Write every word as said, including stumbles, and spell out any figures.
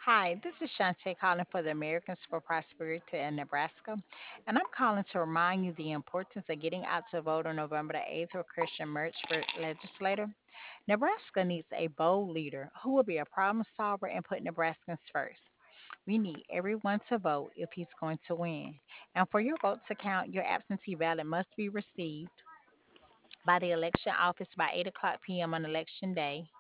Hi, this is Shantae calling for the Americans for Prosperity in Nebraska. And I'm calling to remind you the importance of getting out to vote on November the eighth for Christian Merch for legislator. Nebraska needs a bold leader who will be a problem solver and put Nebraskans first. We need everyone to vote if he's going to win. And for your vote to count, your absentee ballot must be received by the election office by eight o'clock p m on election day.